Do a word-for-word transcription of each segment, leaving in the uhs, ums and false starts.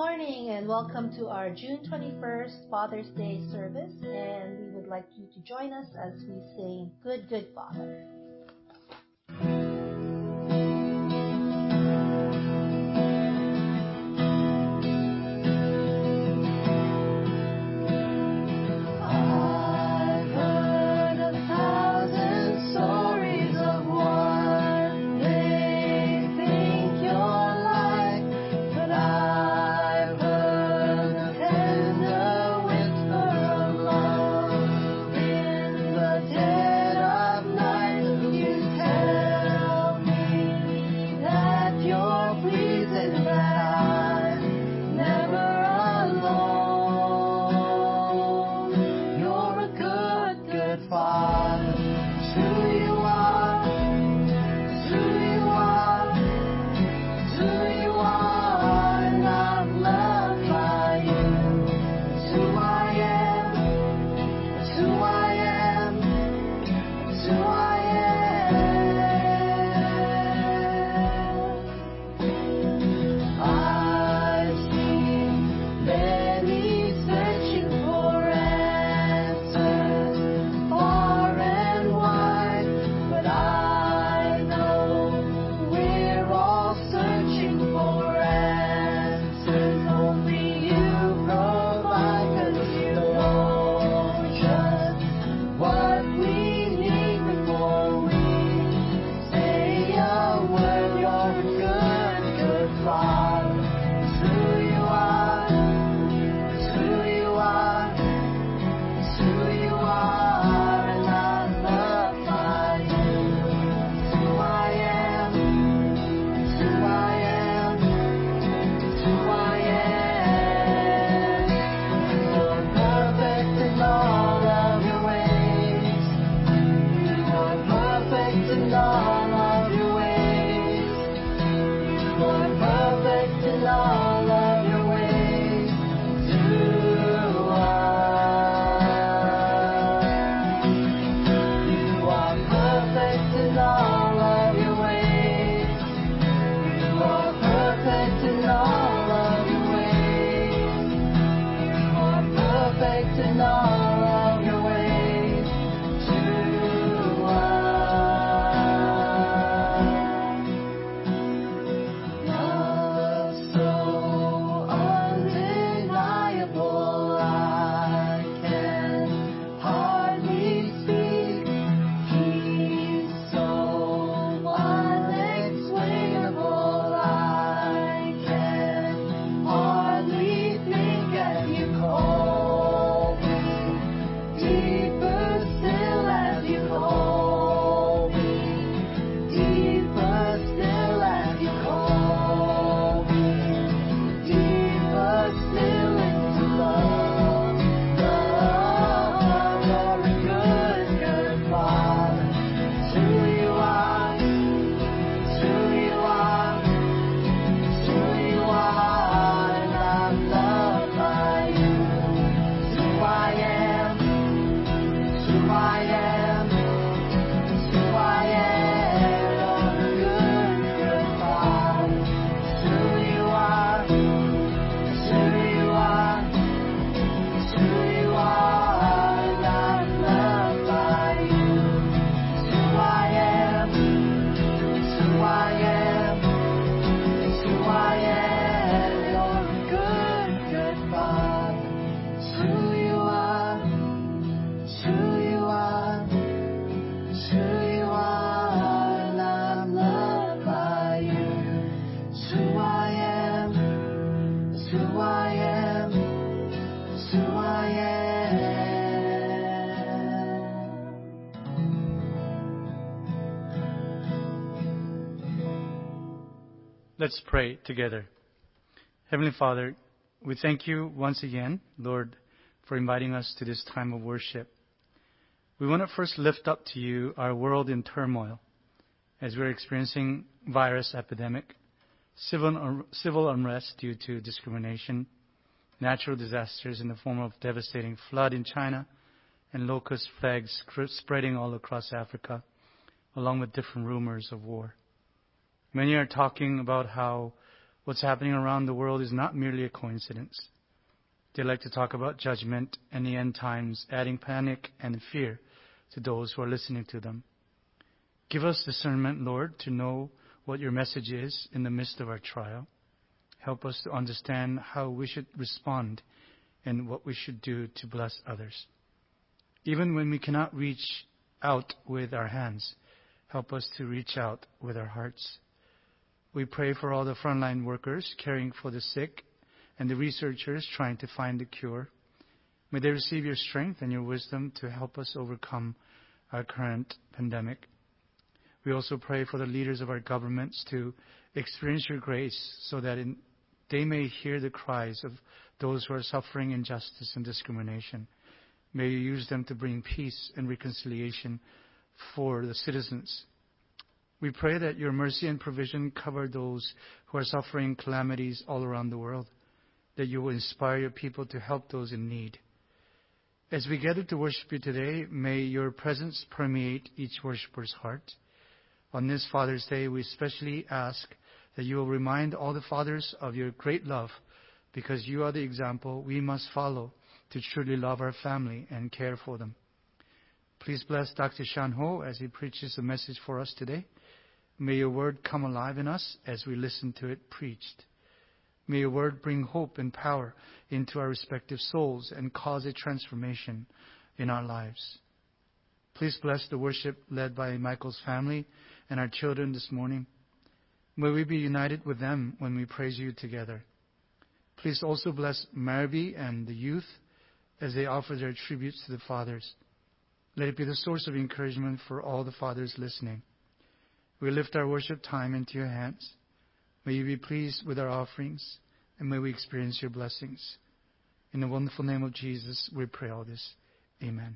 morning and welcome to our June twenty-first Father's Day service. And we would like you to join us as we sing Good, Good Father. Let's pray together. Heavenly Father, we thank you once again, Lord, for inviting us to this time of worship. We want to first lift up to you our world in turmoil as we're experiencing virus epidemic, civil, civil unrest due to discrimination, natural disasters in the form of devastating flood in China, and locust plagues spreading all across Africa, along with different rumors of war. Many are talking about how What's happening around the world is not merely a coincidence. They like to talk about judgment and the end times, adding panic and fear to those who are listening to them. Give us discernment, Lord, to know what your message is in the midst of our trial. Help us to understand how we should respond and what we should do to bless others. Even when we cannot reach out with our hands, help us to reach out with our hearts. We pray for all the frontline workers caring for the sick and the researchers trying to find a cure. May they receive your strength and your wisdom to help us overcome our current pandemic. We also pray for the leaders of our governments to experience your grace so that in, they may hear the cries of those who are suffering injustice and discrimination. May you use them to bring peace and reconciliation for the citizens. We pray that your mercy and provision cover those who are suffering calamities all around the world, that you will inspire your people to help those in need. As we gather to worship you today, may your presence permeate each worshiper's heart. On this Father's Day, we especially ask that you will remind all the fathers of your great love, because you are the example we must follow to truly love our family and care for them. Please bless Doctor Shan Ho as he preaches the message for us today. May your word come alive in us as we listen to it preached. May your word bring hope and power into our respective souls and cause a transformation in our lives. Please bless the worship led by Michael's family and our children this morning. May we be united with them when we praise you together. Please also bless Marby and the youth as they offer their tributes to the fathers. Let it be the source of encouragement for all the fathers listening. We lift our worship time into your hands. May you be pleased with our offerings, and may we experience your blessings. In the wonderful name of Jesus, we pray all this. Amen.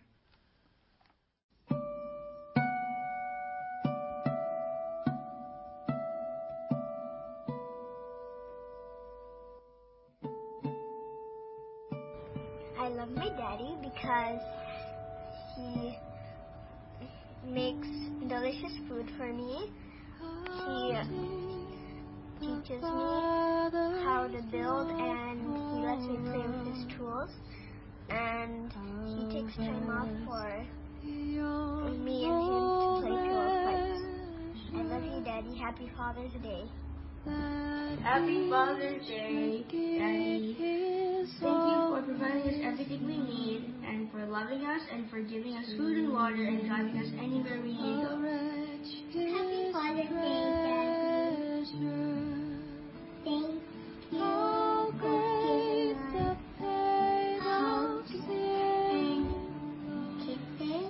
I love my daddy because he makes delicious food for me. He teaches me how to build, and he lets me play with his tools. And he takes time off for me and him to play pillow fights. I love you, Daddy. Happy Father's Day. Happy Father's Day, Daddy. Thank you for providing us everything we need, and for loving us, and for giving us food and water, and guiding us anywhere we need to go. Happy Father's Day, Daddy. Thank you for giving us hugs and kisses,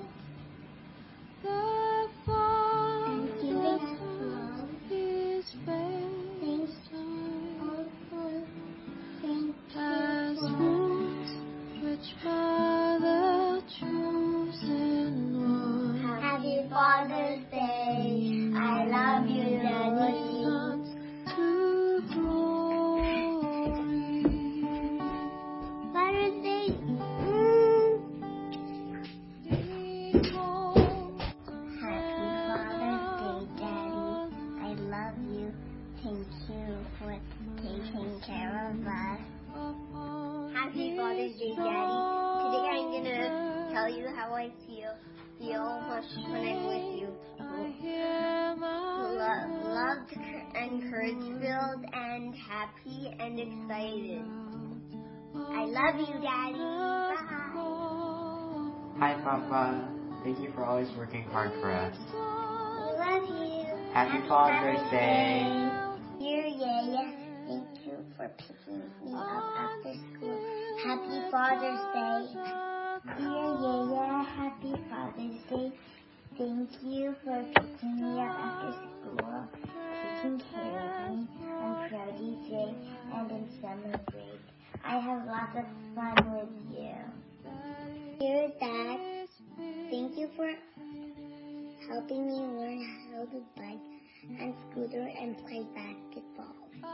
and giving us love. Thank you for thank Happy Father's Day. I love you, Daddy. Father's Day. Mm. Happy Father's Day, Daddy. I love you. Thank you for taking care of us. Happy Father's Day, Daddy. Today I'm gonna tell you how I feel feel when I'm with you. Love, loved and courage-filled and happy and excited. I love you, Daddy. Bye. Hi, Papa. Thank you for always working hard for us. We love you. Happy Father's Day. Dear Yaya, thank you for picking me up after school. Happy Father's Day. Dear Yaya, happy Father's Day. Thank you for picking me up after school, taking care of me on Friday day and in summer break. I have lots of fun with you. Dear Dad, thank you for helping me learn how to bike and scooter and play basketball.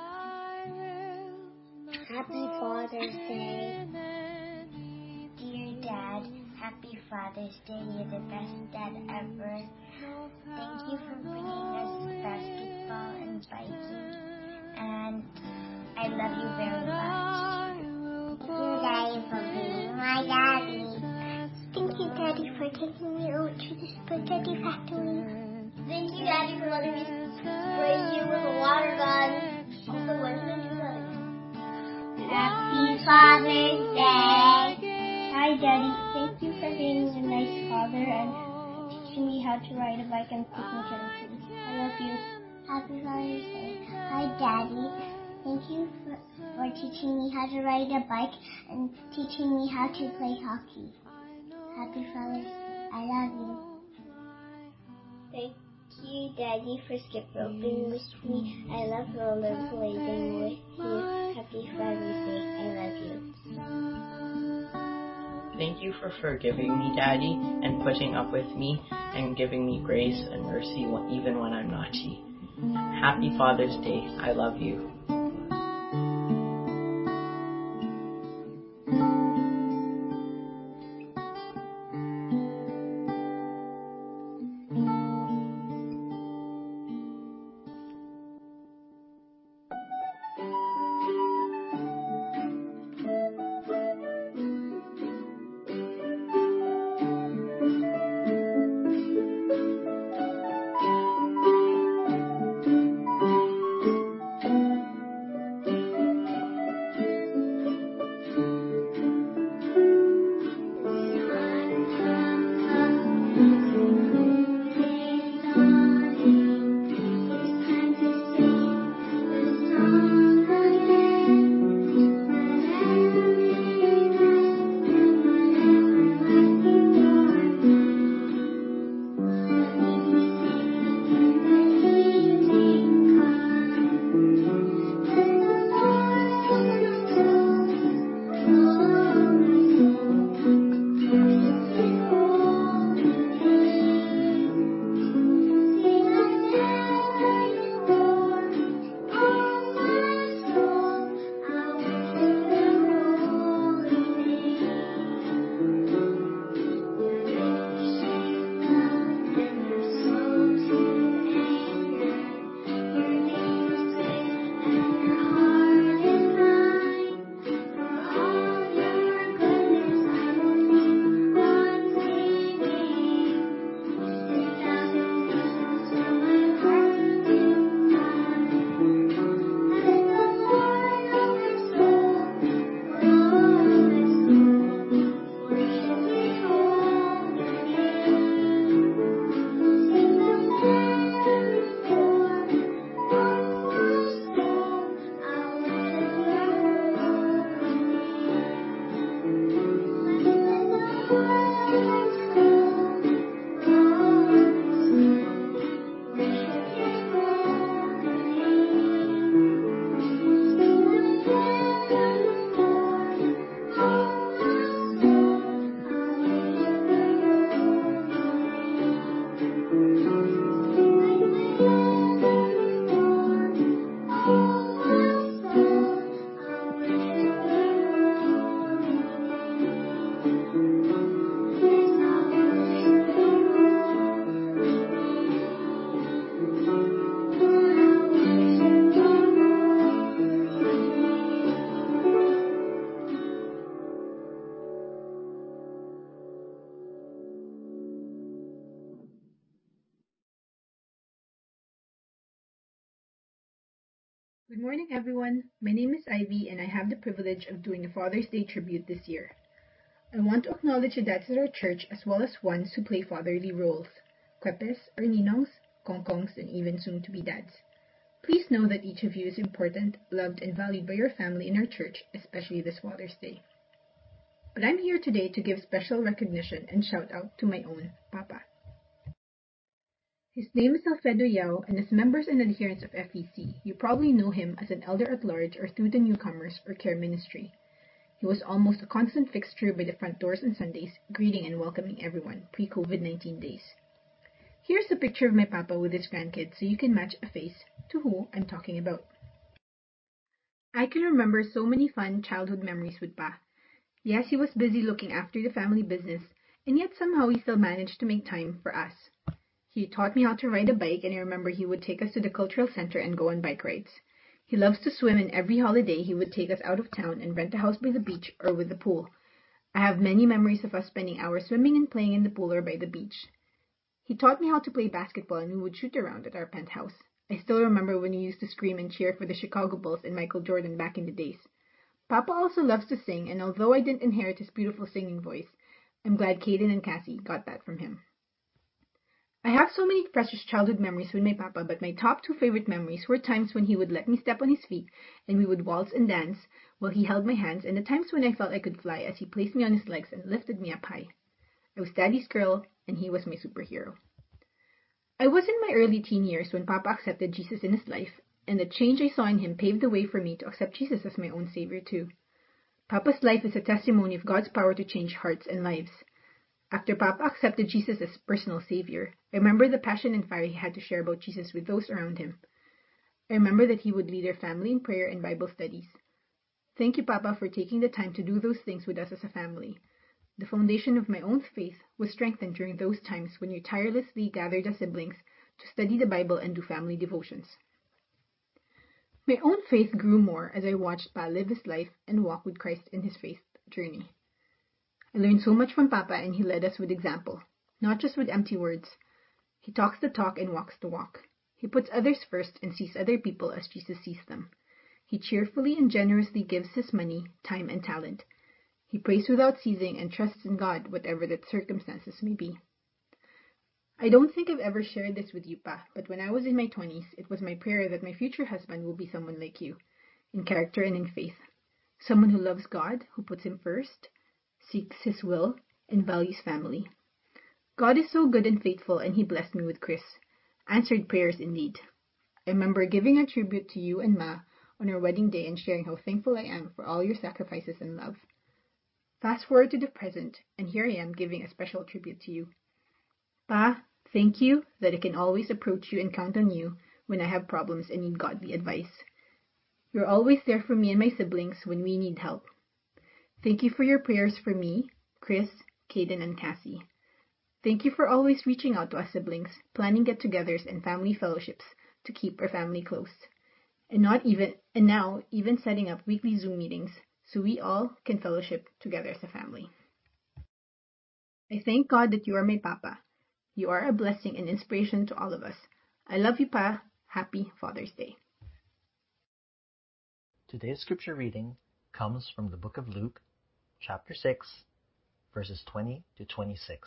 Happy Father's Day. Dear Dad, happy Father's Day. You're the best dad ever. Thank you for bringing us basketball and biking. And I love you very much. Thank you, Daddy, for being my daddy. Thank you, Daddy, for taking me over to the spaghetti factory. Thank you, Daddy, for letting me spray you with a water gun. Also, when did I do that? Happy Father's Day. Hi, Daddy. Thank you for being a nice father and teaching me how to ride a bike and taking care of me. I love you. Happy Father's Day. Hi, Daddy. Thank you for, for teaching me how to ride a bike and teaching me how to play hockey. Happy Father's Day. I love you. Thank you, Daddy, for skip roping with me. I love rollerblading with you. Happy Father's Day. I love you. Thank you for forgiving me, Daddy, and putting up with me and giving me grace and mercy even when I'm naughty. Happy Father's Day. I love you. Good morning, everyone. My name is Ivy, and I have the privilege of doing a Father's Day tribute this year. I want to acknowledge the dads at our church as well as ones who play fatherly roles, kwepes or ninongs, kongkongs, and even soon-to-be dads. Please know that each of you is important, loved, and valued by your family in our church, especially this Father's Day. But I'm here today to give special recognition and shout out to my own Papa. His name is Alfredo Yao, and as members and adherents of F E C, you probably know him as an elder at large or through the newcomers or care ministry. He was almost a constant fixture by the front doors on Sundays, greeting and welcoming everyone, pre-COVID nineteen days. Here's a picture of my Papa with his grandkids so you can match a face to who I'm talking about. I can remember so many fun childhood memories with Pa. Yes, he was busy looking after the family business, and yet somehow he still managed to make time for us. He taught me how to ride a bike, and I remember he would take us to the cultural center and go on bike rides. He loves to swim, and every holiday he would take us out of town and rent a house by the beach or with a pool. I have many memories of us spending hours swimming and playing in the pool or by the beach. He taught me how to play basketball, and we would shoot around at our penthouse. I still remember when we used to scream and cheer for the Chicago Bulls and Michael Jordan back in the days. Papa also loves to sing, and although I didn't inherit his beautiful singing voice, I'm glad Caden and Cassie got that from him. I have so many precious childhood memories with my papa, but my top two favorite memories were times when he would let me step on his feet and we would waltz and dance while he held my hands, and the times when I felt I could fly as he placed me on his legs and lifted me up high. I was Daddy's girl, and he was my superhero. I was in my early teen years when Papa accepted Jesus in his life, and the change I saw in him paved the way for me to accept Jesus as my own Savior too. Papa's life is a testimony of God's power to change hearts and lives. After Papa accepted Jesus as personal Savior, I remember the passion and fire he had to share about Jesus with those around him. I remember that he would lead our family in prayer and Bible studies. Thank you, Papa, for taking the time to do those things with us as a family. The foundation of my own faith was strengthened during those times when you tirelessly gathered as siblings to study the Bible and do family devotions. My own faith grew more as I watched Pa live his life and walk with Christ in his faith journey. I learned so much from Papa, and he led us with example, not just with empty words. He talks the talk and walks the walk. He puts others first and sees other people as Jesus sees them. He cheerfully and generously gives his money, time, and talent. He prays without ceasing and trusts in God, whatever the circumstances may be. I don't think I've ever shared this with you, Pa, but when I was in my twenties, it was my prayer that my future husband will be someone like you, in character and in faith. Someone who loves God, who puts him first, seeks his will, and values family. God is so good and faithful, and he blessed me with Chris. Answered prayers indeed. I remember giving a tribute to you and Ma on our wedding day and sharing how thankful I am for all your sacrifices and love. Fast forward to the present, and here I am giving a special tribute to you. Pa, thank you that I can always approach you and count on you when I have problems and need godly advice. You're always there for me and my siblings when we need help. Thank you for your prayers for me, Chris, Caden, and Cassie. Thank you for always reaching out to us siblings, planning get-togethers and family fellowships to keep our family close. And not even and now even setting up weekly Zoom meetings so we all can fellowship together as a family. I thank God that you are my Papa. You are a blessing and inspiration to all of us. I love you, Pa. Happy Father's Day. Today's scripture reading comes from the book of Luke, chapter six, verses twenty to twenty-six.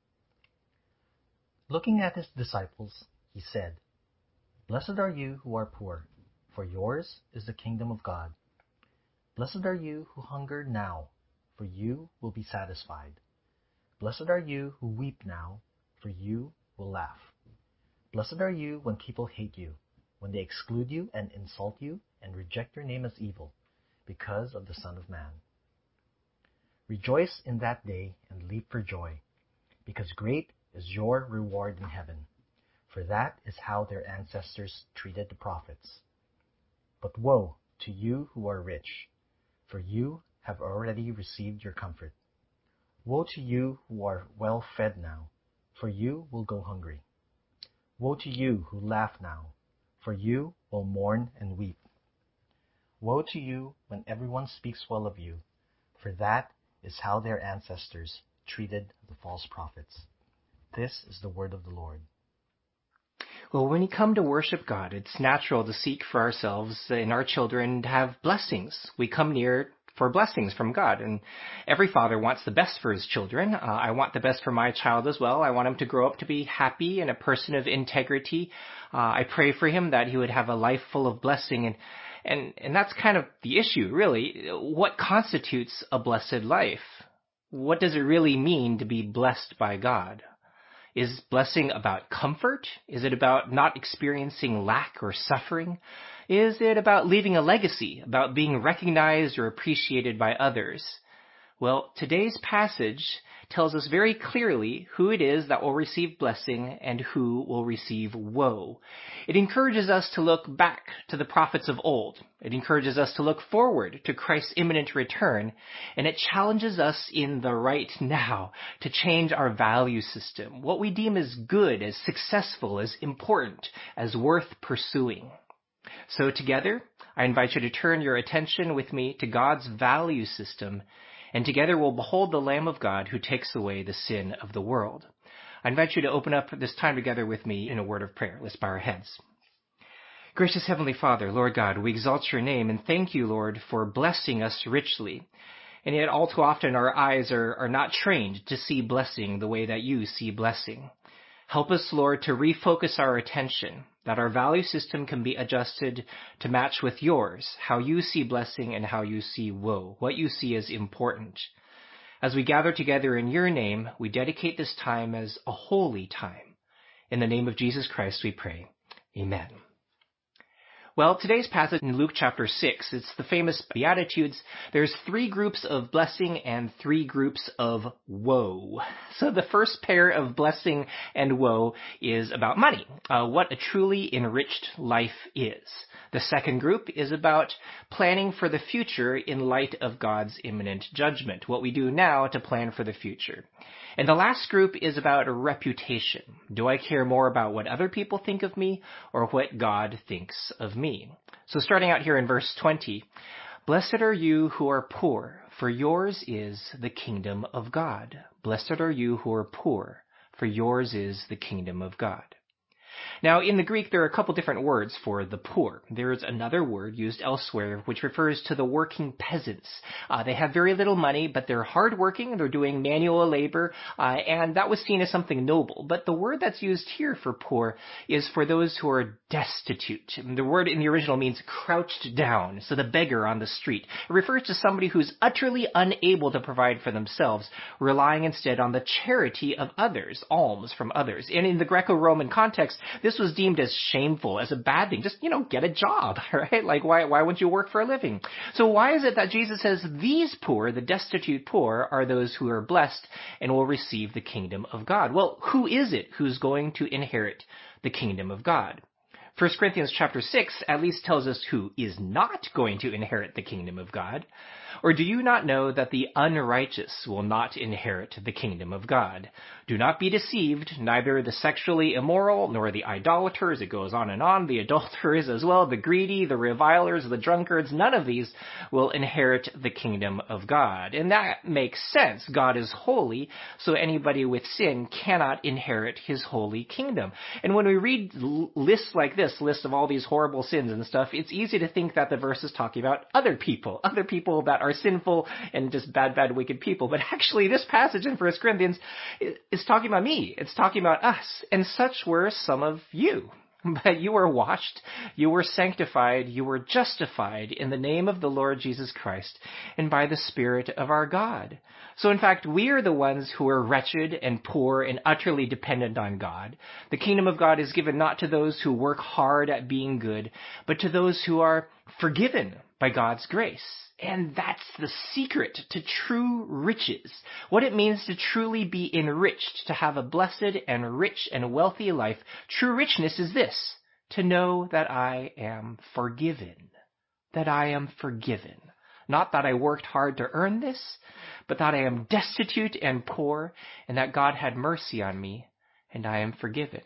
Looking at his disciples, he said, "Blessed are you who are poor, for yours is the kingdom of God. Blessed are you who hunger now, for you will be satisfied. Blessed are you who weep now, for you will laugh. Blessed are you when people hate you, when they exclude you and insult you and reject your name as evil, because of the Son of Man. Rejoice in that day and leap for joy, because great is your reward in heaven, for that is how their ancestors treated the prophets. But woe to you who are rich, for you have already received your comfort. Woe to you who are well fed now, for you will go hungry. Woe to you who laugh now, for you will mourn and weep. Woe to you when everyone speaks well of you, for that is how their ancestors treated the false prophets." This is the word of the Lord. Well, when we come to worship God, it's natural to seek for ourselves and our children to have blessings. We come near for blessings from God, and every father wants the best for his children. Uh, I want the best for my child as well. I want him to grow up to be happy and a person of integrity. Uh, I pray for him that he would have a life full of blessing, and and and that's kind of the issue, really. What constitutes a blessed life? What does it really mean to be blessed by God? Is blessing about comfort? Is it about not experiencing lack or suffering? Is it about leaving a legacy, about being recognized or appreciated by others? Well, today's passage tells us very clearly who it is that will receive blessing and who will receive woe. It encourages us to look back to the prophets of old. It encourages us to look forward to Christ's imminent return, and it challenges us in the right now to change our value system, what we deem as good, as successful, as important, as worth pursuing. So together, I invite you to turn your attention with me to God's value system, and together we'll behold the Lamb of God who takes away the sin of the world. I invite you to open up this time together with me in a word of prayer. Let's bow our heads. Gracious Heavenly Father, Lord God, we exalt your name and thank you, Lord, for blessing us richly. And yet all too often our eyes are, are not trained to see blessing the way that you see blessing. Help us, Lord, to refocus our attention, that our value system can be adjusted to match with yours, how you see blessing and how you see woe, what you see as important. As we gather together in your name, we dedicate this time as a holy time. In the name of Jesus Christ we pray. Amen. Well, today's passage in Luke chapter six, it's the famous Beatitudes. There's three groups of blessing and three groups of woe. So the first pair of blessing and woe is about money, uh, what a truly enriched life is. The second group is about planning for the future in light of God's imminent judgment, what we do now to plan for the future. And the last group is about a reputation. Do I care more about what other people think of me or what God thinks of me? So starting out here in verse twenty, blessed are you who are poor, for yours is the kingdom of God. Blessed are you who are poor, for yours is the kingdom of God. Now, in the Greek, there are a couple different words for the poor. There is another word used elsewhere which refers to the working peasants. Uh, they have very little money, but they're hardworking. They're doing manual labor, uh, and that was seen as something noble. But the word that's used here for poor is for those who are destitute. The word in the original means crouched down, so the beggar on the street. It refers to somebody who's utterly unable to provide for themselves, relying instead on the charity of others, alms from others. And in the Greco-Roman context, this was deemed as shameful, as a bad thing. Just, you know, get a job, right? Like, why, why wouldn't you work for a living? So why is it that Jesus says these poor, the destitute poor, are those who are blessed and will receive the kingdom of God? Well, who is it who's going to inherit the kingdom of God? First Corinthians chapter six at least tells us who is not going to inherit the kingdom of God. Or do you not know that the unrighteous will not inherit the kingdom of God? Do not be deceived, neither the sexually immoral, nor the idolaters, it goes on and on, the adulterers as well, the greedy, the revilers, the drunkards, none of these will inherit the kingdom of God. And that makes sense. God is holy, so anybody with sin cannot inherit his holy kingdom. And when we read lists like this, lists of all these horrible sins and stuff, it's easy to think that the verse is talking about other people, other people that are sinful and just bad, bad, wicked people. But actually, this passage in First Corinthians is talking about me. It's talking about us. And such were some of you. But you were washed, you were sanctified, you were justified in the name of the Lord Jesus Christ and by the Spirit of our God. So in fact, we are the ones who are wretched and poor and utterly dependent on God. The kingdom of God is given not to those who work hard at being good, but to those who are forgiven by God's grace. And that's the secret to true riches. What it means to truly be enriched, to have a blessed and rich and wealthy life. True richness is this, to know that I am forgiven. That I am forgiven. Not that I worked hard to earn this, but that I am destitute and poor, and that God had mercy on me, and I am forgiven.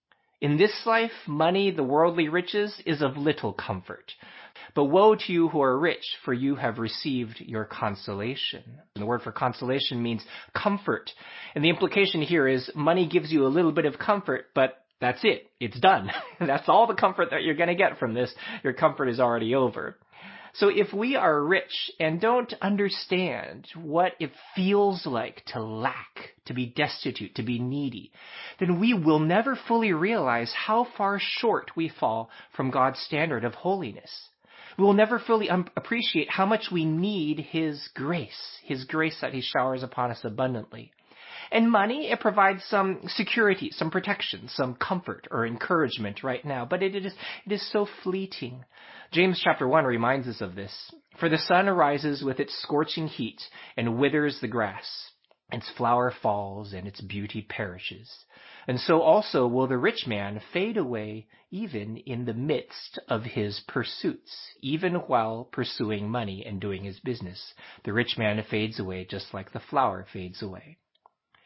In this life, money, the worldly riches, is of little comfort. But woe to you who are rich, for you have received your consolation. And the word for consolation means comfort. And the implication here is money gives you a little bit of comfort, but that's it. It's done. That's all the comfort that you're going to get from this. Your comfort is already over. So if we are rich and don't understand what it feels like to lack, to be destitute, to be needy, then we will never fully realize how far short we fall from God's standard of holiness. We will never fully um, appreciate how much we need His grace, His grace that He showers upon us abundantly. And money, it provides some security, some protection, some comfort or encouragement right now, but it is, it is so fleeting. James chapter one reminds us of this. For the sun arises with its scorching heat and withers the grass. Its flower falls and its beauty perishes. And so also will the rich man fade away even in the midst of his pursuits, even while pursuing money and doing his business. The rich man fades away just like the flower fades away.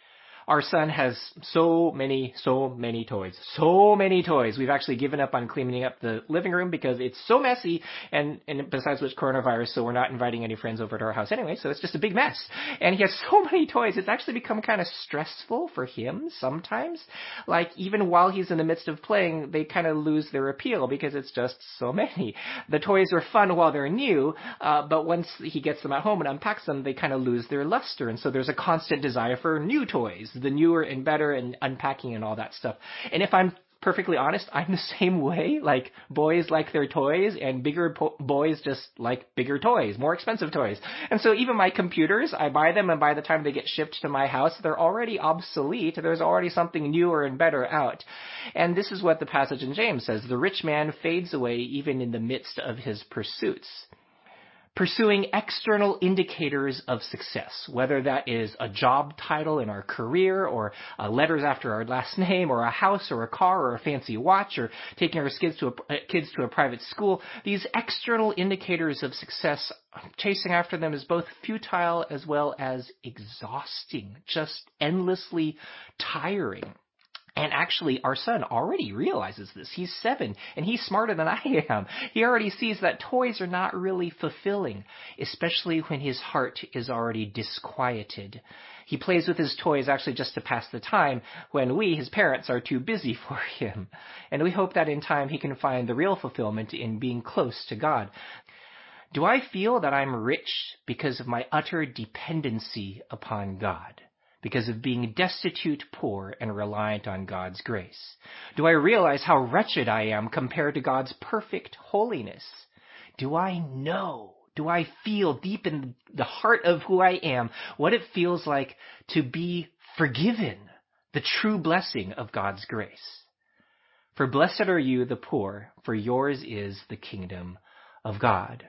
Our son has so many, so many toys. So many toys. We've actually given up on cleaning up the living room because it's so messy, and, and besides which coronavirus, so we're not inviting any friends over to our house anyway, so it's just a big mess. And he has so many toys, it's actually become kind of stressful for him sometimes. Like, even while he's in the midst of playing, they kind of lose their appeal because it's just so many. The toys are fun while they're new, uh, but once he gets them at home and unpacks them, they kind of lose their luster. And so there's a constant desire for new toys, the newer and better, and unpacking and all that stuff. And if I'm perfectly honest, I'm the same way. Like, boys like their toys, and bigger po- boys just like bigger toys, more expensive toys. And so even my computers, I buy them, and by the time they get shipped to my house, they're already obsolete. There's already something newer and better out. And this is what the passage in James says: the rich man fades away even in the midst of his pursuits. Pursuing external indicators of success, whether that is a job title in our career, or uh, letters after our last name, or a house, or a car, or a fancy watch, or taking our kids to a, uh, kids to a private school. These external indicators of success, chasing after them is both futile as well as exhausting, just endlessly tiring. And actually, our son already realizes this. He's seven, and he's smarter than I am. He already sees that toys are not really fulfilling, especially when his heart is already disquieted. He plays with his toys actually just to pass the time when we, his parents, are too busy for him. And we hope that in time he can find the real fulfillment in being close to God. Do I feel that I'm rich because of my utter dependency upon God? Because of being destitute, poor, and reliant on God's grace? Do I realize how wretched I am compared to God's perfect holiness? Do I know, do I feel deep in the heart of who I am what it feels like to be forgiven, the true blessing of God's grace? For blessed are you, the poor, for yours is the kingdom of God.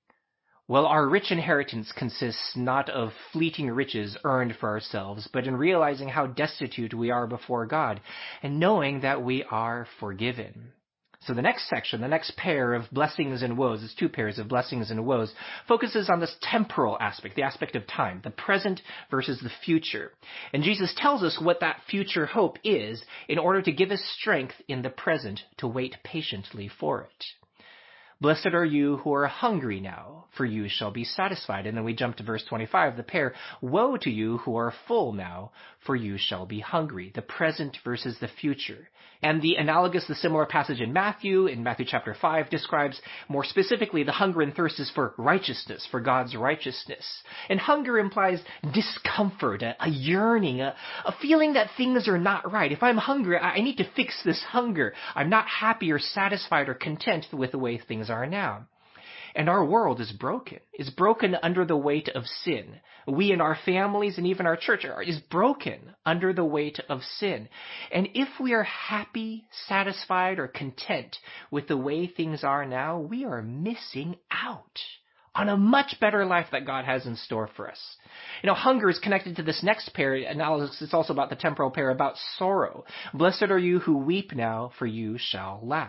Well, our rich inheritance consists not of fleeting riches earned for ourselves, but in realizing how destitute we are before God, and knowing that we are forgiven. So the next section, the next pair of blessings and woes, it's two pairs of blessings and woes, focuses on this temporal aspect, the aspect of time, the present versus the future. And Jesus tells us what that future hope is in order to give us strength in the present to wait patiently for it. Blessed are you who are hungry now, for you shall be satisfied. And then we jump to verse twenty-five, the pair. Woe to you who are full now, for you shall be hungry. The present versus the future. And the analogous, the similar passage in Matthew, in Matthew chapter five, describes more specifically the hunger and thirst is for righteousness, for God's righteousness. And hunger implies discomfort, a, a yearning, a, a feeling that things are not right. If I'm hungry, I, I need to fix this hunger. I'm not happy or satisfied or content with the way things are now. And our world is broken, is broken under the weight of sin. We and our families and even our church are, is broken under the weight of sin. And if we are happy, satisfied, or content with the way things are now, we are missing out on a much better life that God has in store for us. You know, hunger is connected to this next pair analysis. It's also about the temporal pair, about sorrow. Blessed are you who weep now, for you shall laugh.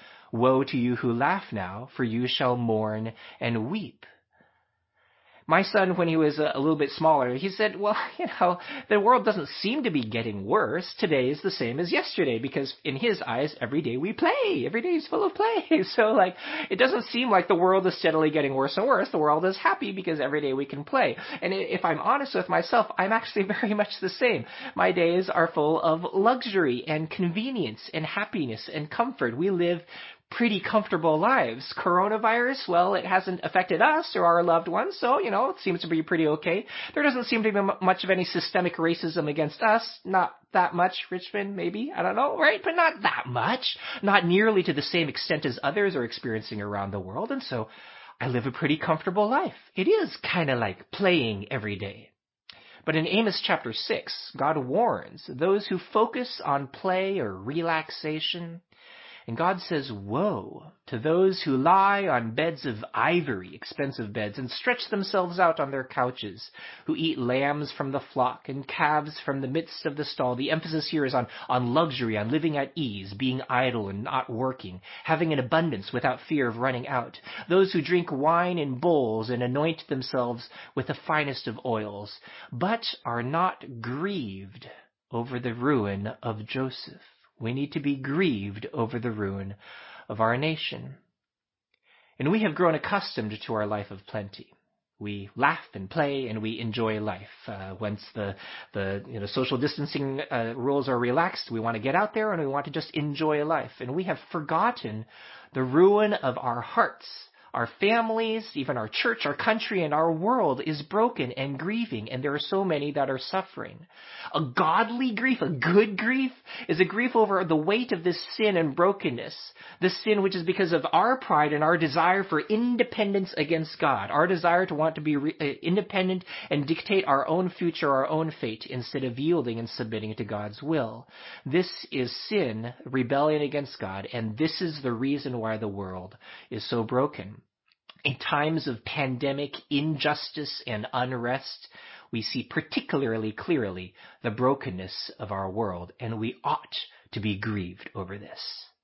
Woe to you who laugh now, for you shall mourn and weep. My son, when he was a little bit smaller, he said, well, you know, the world doesn't seem to be getting worse. Today is the same as yesterday, because in his eyes, every day we play. Every day is full of play. So, like, it doesn't seem like the world is steadily getting worse and worse. The world is happy because every day we can play. And if I'm honest with myself, I'm actually very much the same. My days are full of luxury and convenience and happiness and comfort. We live pretty comfortable lives. Coronavirus, well, it hasn't affected us or our loved ones, so, you know, it seems to be pretty okay. There doesn't seem to be m- much of any systemic racism against us. Not that much, Richmond, maybe. I don't know, right? But not that much. Not nearly to the same extent as others are experiencing around the world, and so I live a pretty comfortable life. It is kind of like playing every day. But in Amos chapter six, God warns those who focus on play or relaxation. And God says, woe to those who lie on beds of ivory, expensive beds, and stretch themselves out on their couches, who eat lambs from the flock and calves from the midst of the stall. The emphasis here is on, on luxury, on living at ease, being idle and not working, having an abundance without fear of running out. Those who drink wine in bowls and anoint themselves with the finest of oils, but are not grieved over the ruin of Joseph. We need to be grieved over the ruin of our nation. And we have grown accustomed to our life of plenty. We laugh and play and we enjoy life. Uh, once the the you know social distancing uh, rules are relaxed, we want to get out there and we want to just enjoy life. And we have forgotten the ruin of our hearts. Our families, even our church, our country, and our world is broken and grieving, and there are so many that are suffering. A godly grief, a good grief, is a grief over the weight of this sin and brokenness. This sin which is because of our pride and our desire for independence against God, our desire to want to be re- uh, independent and dictate our own future, our own fate, instead of yielding and submitting to God's will. This is sin, rebellion against God, and this is the reason why the world is so broken. In times of pandemic injustice and unrest, we see particularly clearly the brokenness of our world, and we ought to be grieved over this.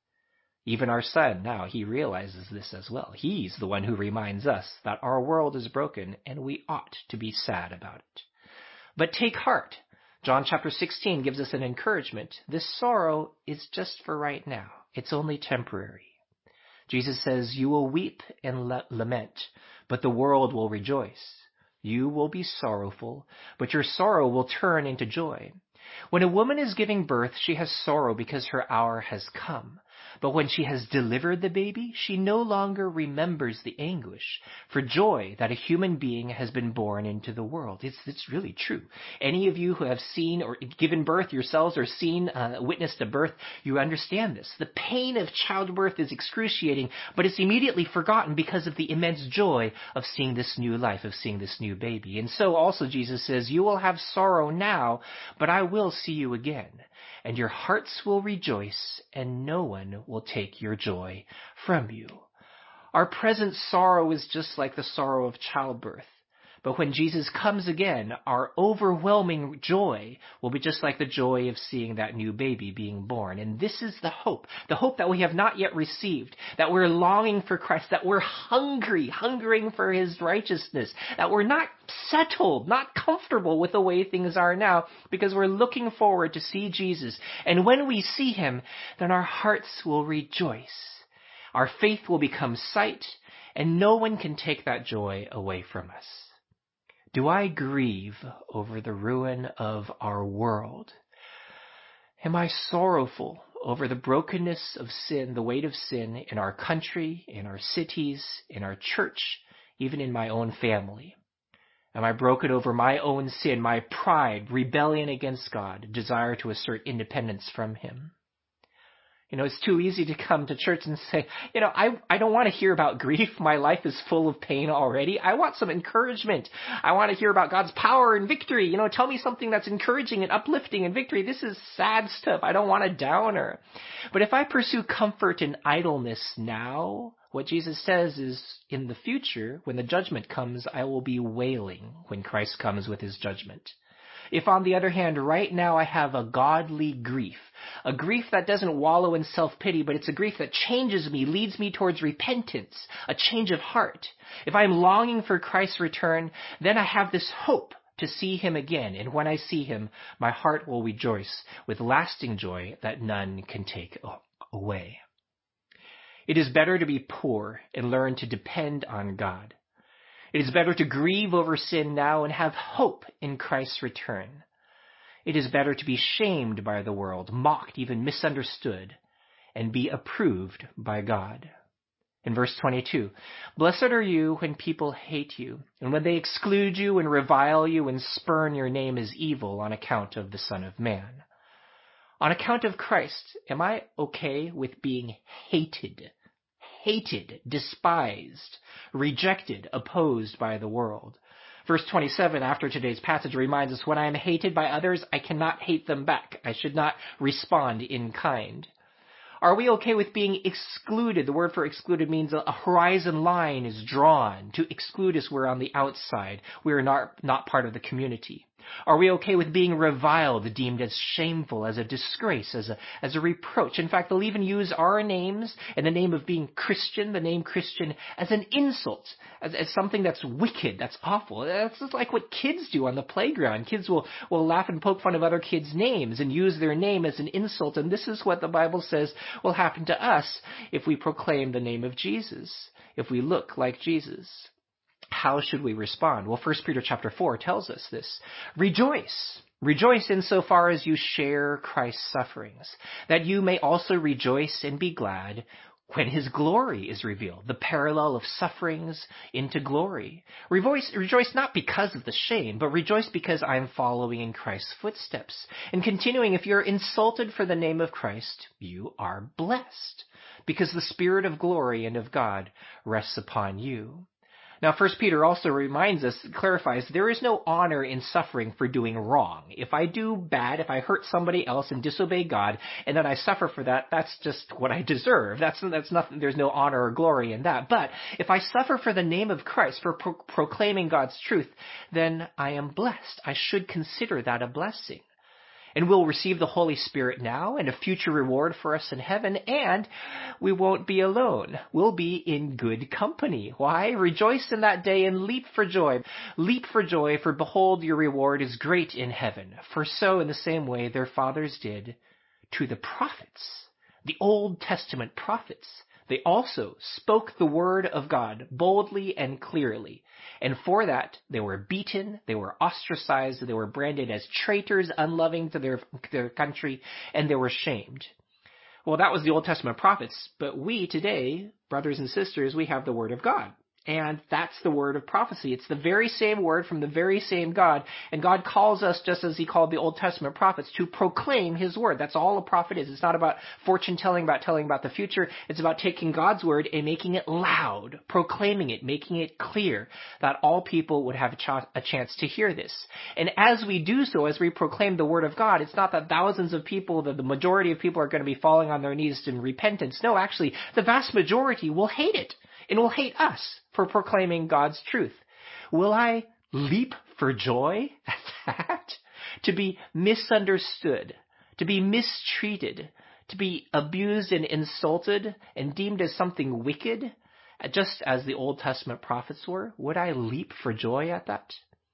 Even our son now, he realizes this as well. He's the one who reminds us that our world is broken, and we ought to be sad about it. But take heart. John chapter sixteen gives us an encouragement. This sorrow is just for right now. It's only temporary. Jesus says, you will weep and lament, but the world will rejoice. You will be sorrowful, but your sorrow will turn into joy. When a woman is giving birth, she has sorrow because her hour has come. But when she has delivered the baby, she no longer remembers the anguish for joy that a human being has been born into the world. It's, it's really true. Any of you who have seen or given birth yourselves or seen, uh, witnessed a birth, you understand this. The pain of childbirth is excruciating, but it's immediately forgotten because of the immense joy of seeing this new life, of seeing this new baby. And so also Jesus says, you will have sorrow now, but I will see you again. And your hearts will rejoice, and no one will take your joy from you. Our present sorrow is just like the sorrow of childbirth. But when Jesus comes again, our overwhelming joy will be just like the joy of seeing that new baby being born. And this is the hope, the hope that we have not yet received, that we're longing for Christ, that we're hungry, hungering for his righteousness, that we're not settled, not comfortable with the way things are now, because we're looking forward to see Jesus. And when we see him, then our hearts will rejoice. Our faith will become sight, and no one can take that joy away from us. Do I grieve over the ruin of our world? Am I sorrowful over the brokenness of sin, the weight of sin in our country, in our cities, in our church, even in my own family? Am I broken over my own sin, my pride, rebellion against God, desire to assert independence from him? You know, it's too easy to come to church and say, you know, I, I don't want to hear about grief. My life is full of pain already. I want some encouragement. I want to hear about God's power and victory. You know, tell me something that's encouraging and uplifting and victory. This is sad stuff. I don't want a downer. But if I pursue comfort in idleness now, what Jesus says is, in the future, when the judgment comes, I will be wailing when Christ comes with his judgment. If, on the other hand, right now I have a godly grief, a grief that doesn't wallow in self-pity, but it's a grief that changes me, leads me towards repentance, a change of heart. If I'm longing for Christ's return, then I have this hope to see him again. And when I see him, my heart will rejoice with lasting joy that none can take away. It is better to be poor and learn to depend on God. It is better to grieve over sin now and have hope in Christ's return. It is better to be shamed by the world, mocked, even misunderstood, and be approved by God. In verse twenty-two, blessed are you when people hate you, and when they exclude you and revile you and spurn your name as evil on account of the Son of Man. On account of Christ, am I okay with being hated? Hated, despised, rejected, opposed by the world. Verse twenty-seven, after today's passage, reminds us, when I am hated by others, I cannot hate them back. I should not respond in kind. Are we okay with being excluded? The word for excluded means a horizon line is drawn. To exclude us, we're on the outside. We are not, not part of the community. Are we okay with being reviled, deemed as shameful, as a disgrace, as a, as a reproach? In fact, they'll even use our names and the name of being Christian, the name Christian, as an insult, as, as something that's wicked, that's awful. That's just like what kids do on the playground. Kids will, will laugh and poke fun of other kids' names and use their name as an insult. And this is what the Bible says will happen to us if we proclaim the name of Jesus, if we look like Jesus. How should we respond? Well, First Peter chapter four tells us this. Rejoice. Rejoice insofar as you share Christ's sufferings, that you may also rejoice and be glad when his glory is revealed, the parallel of sufferings into glory. Rejoice, rejoice not because of the shame, but rejoice because I am following in Christ's footsteps. And continuing, if you're insulted for the name of Christ, you are blessed, because the Spirit of glory and of God rests upon you. Now, First Peter also reminds us, clarifies, there is no honor in suffering for doing wrong. If I do bad, if I hurt somebody else and disobey God, and then I suffer for that, that's just what I deserve. That's, that's nothing, there's no honor or glory in that. But if I suffer for the name of Christ, for pro- proclaiming God's truth, then I am blessed. I should consider that a blessing. And we'll receive the Holy Spirit now and a future reward for us in heaven, and we won't be alone. We'll be in good company. Why? Rejoice in that day and leap for joy. Leap for joy, for behold, your reward is great in heaven. For so, in the same way, their fathers did to the prophets, the Old Testament prophets. They also spoke the word of God boldly and clearly. And for that, they were beaten, they were ostracized, they were branded as traitors, unloving to their, their country, and they were shamed. Well, that was the Old Testament prophets, but we today, brothers and sisters, we have the word of God. And that's the word of prophecy. It's the very same word from the very same God. And God calls us, just as he called the Old Testament prophets, to proclaim his word. That's all a prophet is. It's not about fortune telling, about telling about the future. It's about taking God's word and making it loud, proclaiming it, making it clear that all people would have a, ch- a chance to hear this. And as we do so, as we proclaim the word of God, it's not that thousands of people, that the majority of people are going to be falling on their knees in repentance. No, actually, the vast majority will hate it. And will hate us for proclaiming God's truth. Will I leap for joy at that? To be misunderstood, to be mistreated, to be abused and insulted and deemed as something wicked, just as the Old Testament prophets were? Would I leap for joy at that?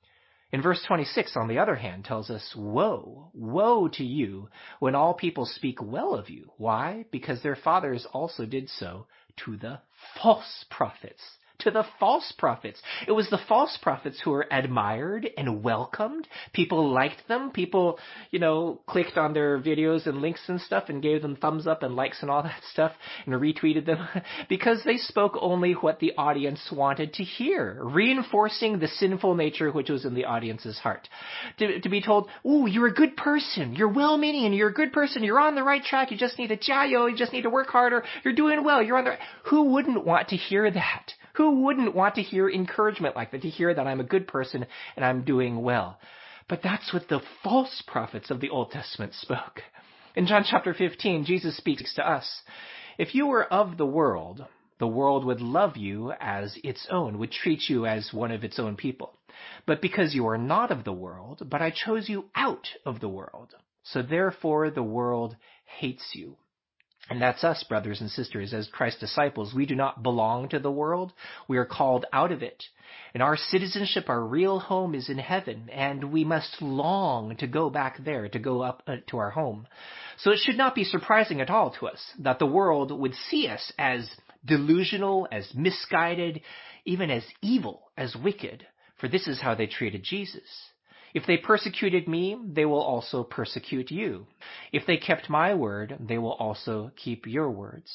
In verse twenty-six, on the other hand, tells us, woe, woe to you when all people speak well of you. Why? Because their fathers also did so to the false prophets. To the false prophets. It was the false prophets who were admired and welcomed. People liked them. People, you know, clicked on their videos and links and stuff and gave them thumbs up and likes and all that stuff and retweeted them because they spoke only what the audience wanted to hear, reinforcing the sinful nature which was in the audience's heart. To, to be told, ooh, you're a good person. You're well-meaning and you're a good person. You're on the right track. You just need to jayo. You just need to work harder. You're doing well. You're on the right. Who wouldn't want to hear that? Who wouldn't want to hear encouragement like that, to hear that I'm a good person and I'm doing well? But that's what the false prophets of the Old Testament spoke. In John chapter fifteen, Jesus speaks to us. If you were of the world, the world would love you as its own, would treat you as one of its own people. But because you are not of the world, but I chose you out of the world, so therefore the world hates you. And that's us, brothers and sisters, as Christ's disciples. We do not belong to the world. We are called out of it. And our citizenship, our real home is in heaven, and we must long to go back there, to go up to our home. So it should not be surprising at all to us that the world would see us as delusional, as misguided, even as evil, as wicked, for this is how they treated Jesus. If they persecuted me, they will also persecute you. If they kept my word, they will also keep your words.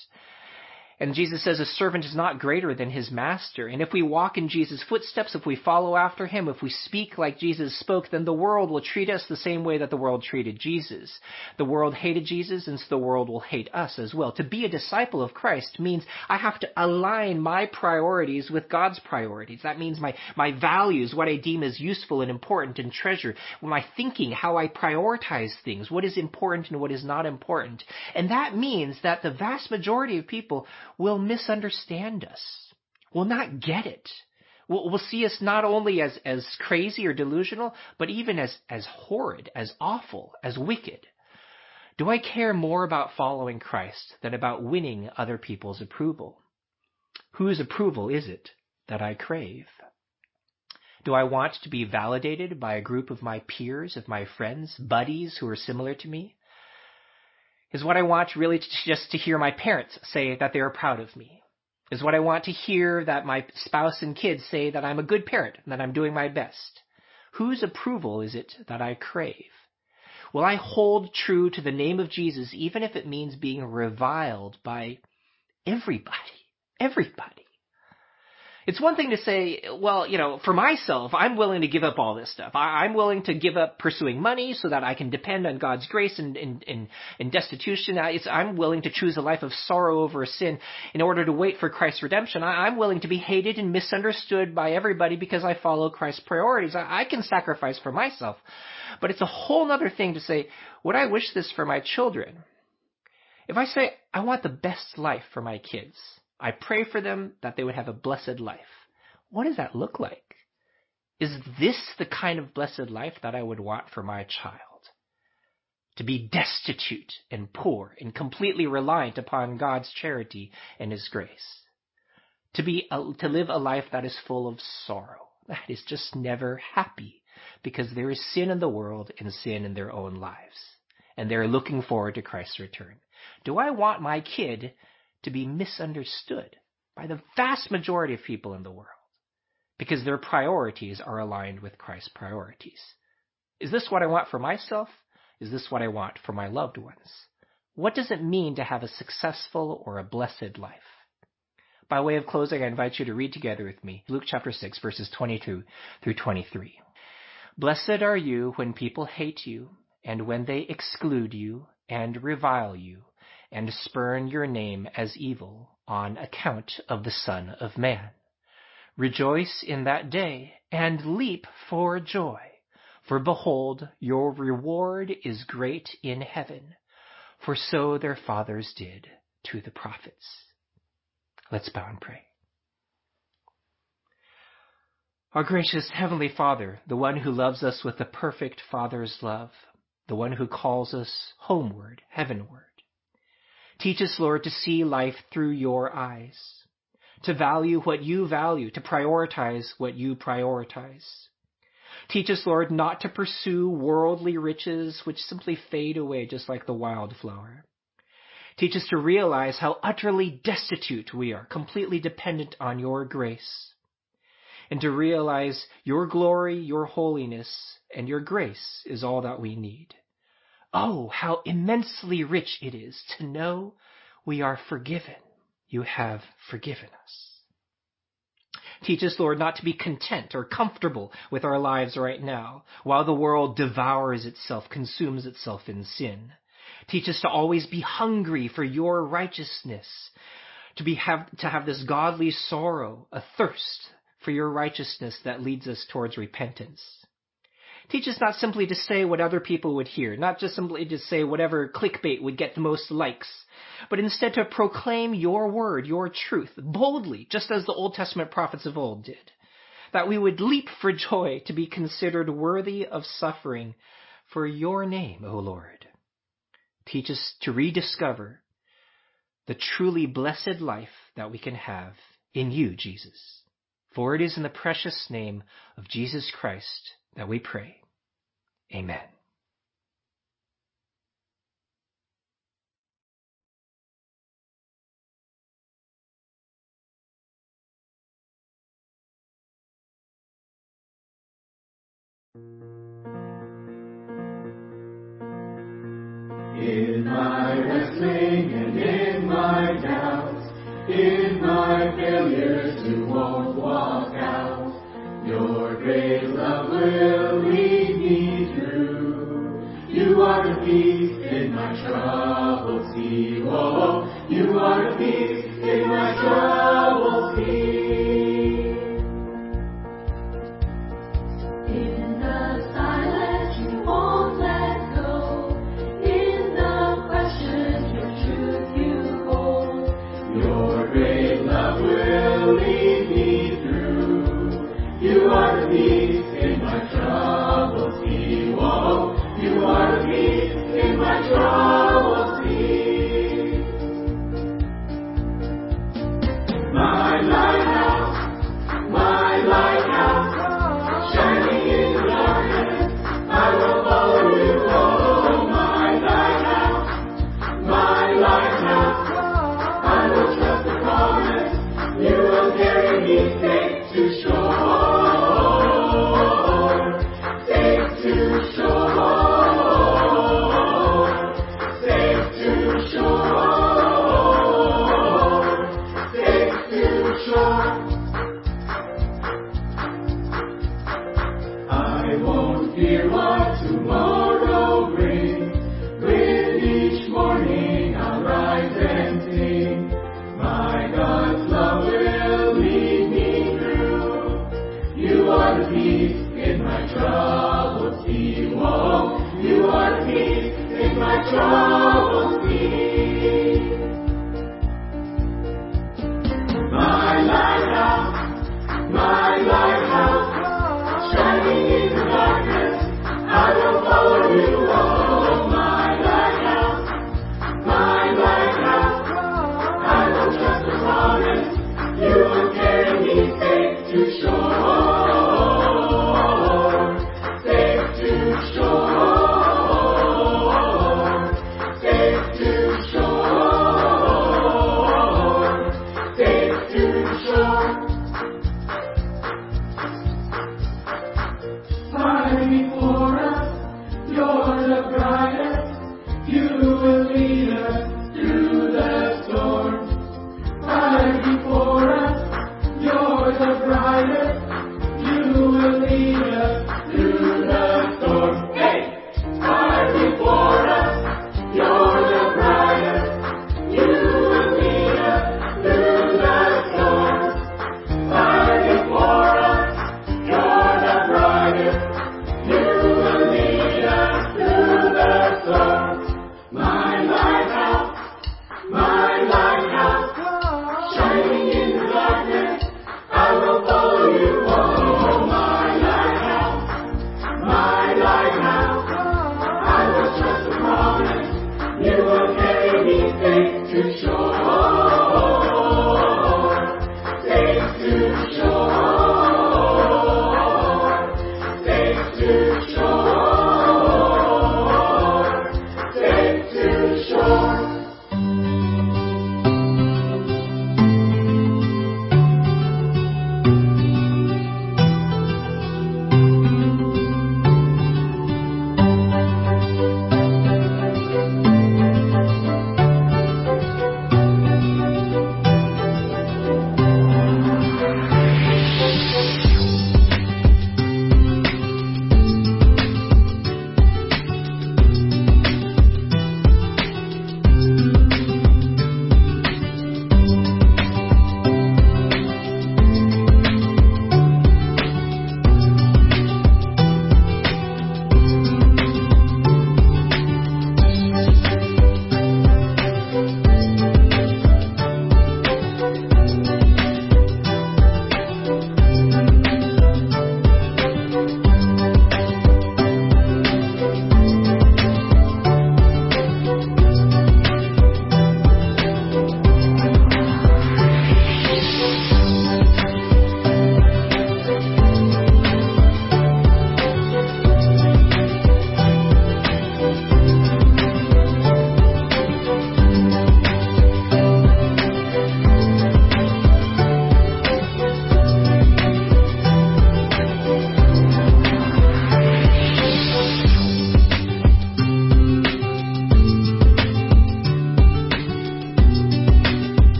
And Jesus says a servant is not greater than his master. And if we walk in Jesus' footsteps, if we follow after him, if we speak like Jesus spoke, then the world will treat us the same way that the world treated Jesus. The world hated Jesus, and so the world will hate us as well. To be a disciple of Christ means I have to align my priorities with God's priorities. That means my, my values, what I deem as useful and important and treasure, my thinking, how I prioritize things, what is important and what is not important. And that means that the vast majority of people will misunderstand us, will not get it, will, will see us not only as, as crazy or delusional, but even as, as horrid, as awful, as wicked. Do I care more about following Christ than about winning other people's approval? Whose approval is it that I crave? Do I want to be validated by a group of my peers, of my friends, buddies who are similar to me? Is what I want really to, just to hear my parents say that they are proud of me? Is what I want to hear that my spouse and kids say that I'm a good parent and that I'm doing my best? Whose approval is it that I crave? Will I hold true to the name of Jesus even if it means being reviled by everybody? Everybody. It's one thing to say, well, you know, for myself, I'm willing to give up all this stuff. I, I'm willing to give up pursuing money so that I can depend on God's grace and, and, and, and destitution. I, it's, I'm willing to choose a life of sorrow over sin in order to wait for Christ's redemption. I, I'm willing to be hated and misunderstood by everybody because I follow Christ's priorities. I, I can sacrifice for myself. But it's a whole other thing to say, would I wish this for my children? If I say, I want the best life for my kids, I pray for them that they would have a blessed life. What does that look like? Is this the kind of blessed life that I would want for my child? To be destitute and poor and completely reliant upon God's charity and His grace. To be a, to live a life that is full of sorrow. That is just never happy because there is sin in the world and sin in their own lives. And they're looking forward to Christ's return. Do I want my kid to be misunderstood by the vast majority of people in the world because their priorities are aligned with Christ's priorities? Is this what I want for myself? Is this what I want for my loved ones? What does it mean to have a successful or a blessed life? By way of closing, I invite you to read together with me Luke chapter six, verses twenty-two through twenty-three. Blessed are you when people hate you, and when they exclude you and revile you, and spurn your name as evil on account of the Son of Man. Rejoice in that day, and leap for joy, for behold, your reward is great in heaven, for so their fathers did to the prophets. Let's bow and pray. Our gracious Heavenly Father, the one who loves us with the perfect Father's love, the one who calls us homeward, heavenward, teach us, Lord, to see life through your eyes, to value what you value, to prioritize what you prioritize. Teach us, Lord, not to pursue worldly riches which simply fade away just like the wildflower. Teach us to realize how utterly destitute we are, completely dependent on your grace, and to realize your glory, your holiness, and your grace is all that we need. Oh, how immensely rich it is to know we are forgiven. You have forgiven us. Teach us, Lord, not to be content or comfortable with our lives right now, while the world devours itself, consumes itself in sin. Teach us to always be hungry for your righteousness, to be have to have this godly sorrow, a thirst for your righteousness that leads us towards repentance. Teach us not simply to say what other people would hear, not just simply to say whatever clickbait would get the most likes, but instead to proclaim your word, your truth, boldly, just as the Old Testament prophets of old did. That we would leap for joy to be considered worthy of suffering for your name, O Lord. Teach us to rediscover the truly blessed life that we can have in you, Jesus. For it is in the precious name of Jesus Christ that we pray. Amen. In my wrestling and in my doubts, in my failures you won't walk out. Your great love will lead me through. You are the peace in my troubled sea. Oh, you are the peace in my troubled sea. In the silence you won't let go. In the questions your truth you hold. Your great love will lead me through. troubles be. My lighthouse, my lighthouse, shining in the darkness, I will follow you. Oh, my lighthouse, my lighthouse, I will trust the promise. You will carry me safe to shore, safe to shore, safe to shore, safe to shore. Fire before us, you're the brightest. You will lead us through the storm. Fire before us, you're the brightest. You will lead us through the storm. Hey! Fire before us, you're the brightest. You will lead us through the storm. Fire before us, you're the brightest. You will lead us through the storm. My lighthouse, my lighthouse, shining in the darkness, I will follow you. Oh, my lighthouse, my lighthouse, I will trust the promise. You will carry me safe to shore, safe to shore, safe to shore, safe to shore.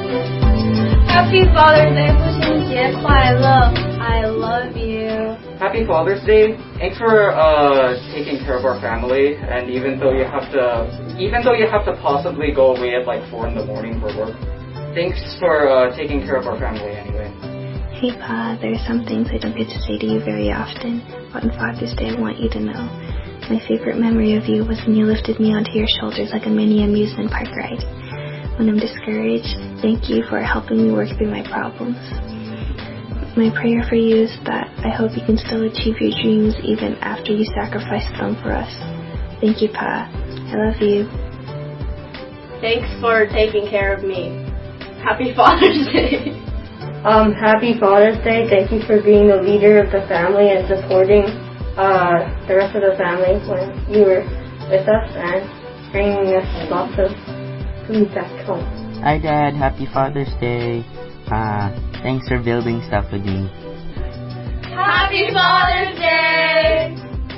Happy Father's Day, 父亲节快乐 ！I love you. Happy Happy Father's Day. Thanks for uh, taking care of our family, and even though you have to, even though you have to possibly go away at like four in the morning for work, thanks for uh, taking care of our family anyway. Hey Pa, there are some things I don't get to say to you very often, but on Father's Day I want you to know. My favorite memory of you was when you lifted me onto your shoulders like a mini amusement park ride. When I'm discouraged, thank you for helping me work through my problems. My prayer for you is that I hope you can still achieve your dreams even after you sacrificed them for us. Thank you, Pa. I love you. Thanks for taking care of me. Happy Father's Day. Um, happy Father's Day. Thank you for being the leader of the family and supporting uh, the rest of the family when you were with us and bringing us lots of food back home. Hi, Dad. Happy Father's Day. Uh, thanks for building stuff with me. Happy Father's Day!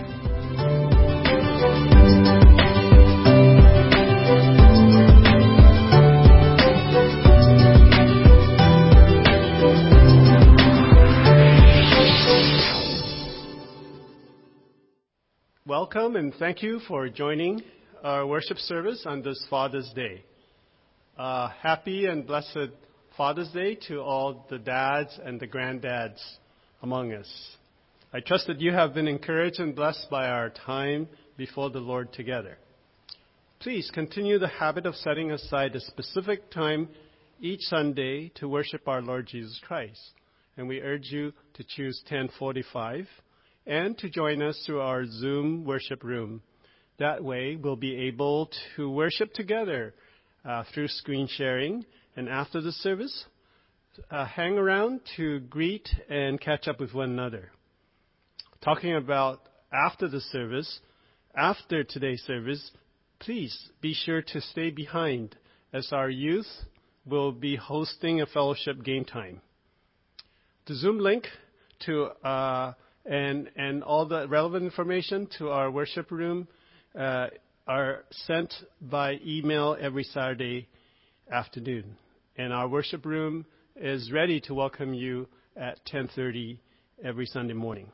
Welcome and thank you for joining our worship service on this Father's Day. Uh, happy and blessed Father's Day to all the dads and the granddads among us. I trust that you have been encouraged and blessed by our time before the Lord together. Please continue the habit of setting aside a specific time each Sunday to worship our Lord Jesus Christ. And we urge you to choose ten forty-five and to join us through our Zoom worship room. That way we'll be able to worship together uh, through screen sharing. And after the service, uh, hang around to greet and catch up with one another. Talking about after the service, after today's service, please be sure to stay behind as our youth will be hosting a fellowship game time. The Zoom link to uh, and and all the relevant information to our worship room uh, are sent by email every Saturday afternoon. And our worship room is ready to welcome you at ten thirty every Sunday morning.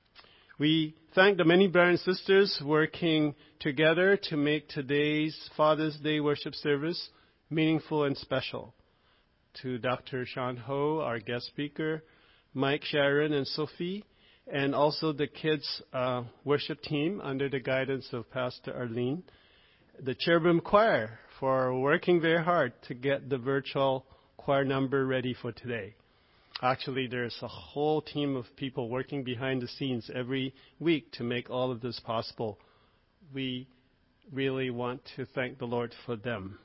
We thank the many brothers and sisters working together to make today's Father's Day worship service meaningful and special. To Doctor Sean Ho, our guest speaker, Mike, Sharon, and Sophie, and also the kids' uh, worship team under the guidance of Pastor Arlene, the Cherubim Choir for working very hard to get the virtual choir number ready for today. Actually, there's a whole team of people working behind the scenes every week to make all of this possible. We really want to thank the Lord for them.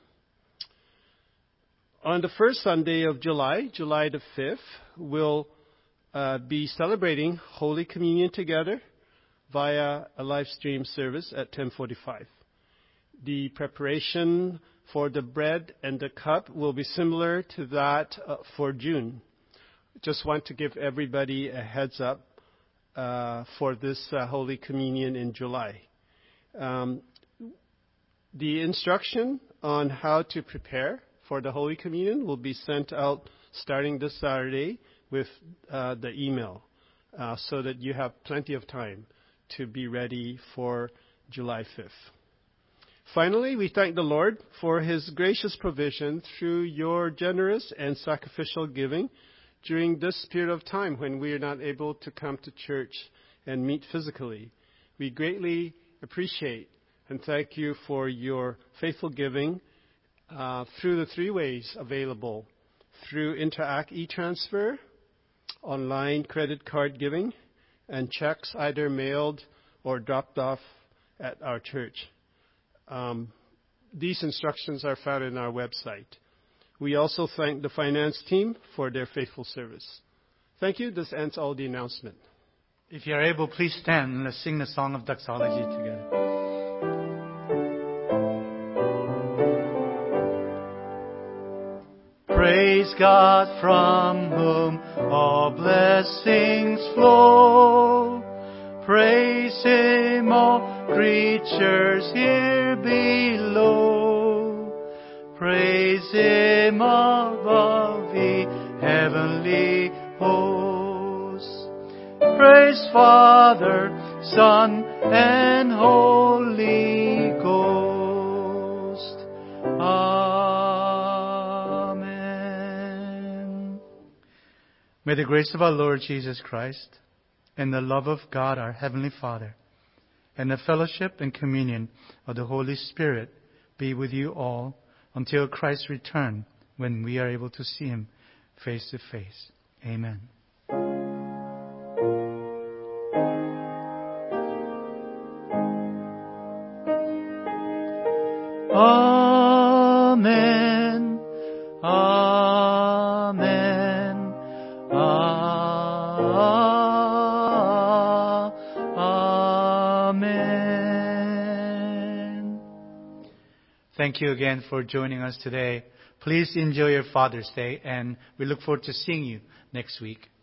On the first Sunday of July, July the fifth, we'll uh, be celebrating Holy Communion together via a live stream service at ten forty-five. The preparation for the bread and the cup will be similar to that uh, for June. Just want to give everybody a heads up uh, for this uh, Holy Communion in July. Um, the instruction on how to prepare for the Holy Communion will be sent out starting this Saturday with uh, the email uh, so that you have plenty of time to be ready for July fifth. Finally, we thank the Lord for His gracious provision through your generous and sacrificial giving during this period of time when we are not able to come to church and meet physically. We greatly appreciate and thank you for your faithful giving uh, through the three ways available: through Interact e-transfer, online credit card giving, and checks either mailed or dropped off at our church. Um, these instructions are found in our website. We also thank the finance team for their faithful service. Thank you. This ends all the announcement. If you are able, please stand and let's sing the song of doxology together. Praise God from whom all blessings flow. Praise Him, all creatures here below. Praise Him above the heavenly hosts. Praise Father, Son, and Holy Ghost. Amen. May the grace of our Lord Jesus Christ and the love of God our Heavenly Father and the fellowship and communion of the Holy Spirit be with you all until Christ's return, when we are able to see Him face to face. Amen. Amen. Amen. Amen. Thank you again for joining us today. Please enjoy your Father's Day, and we look forward to seeing you next week.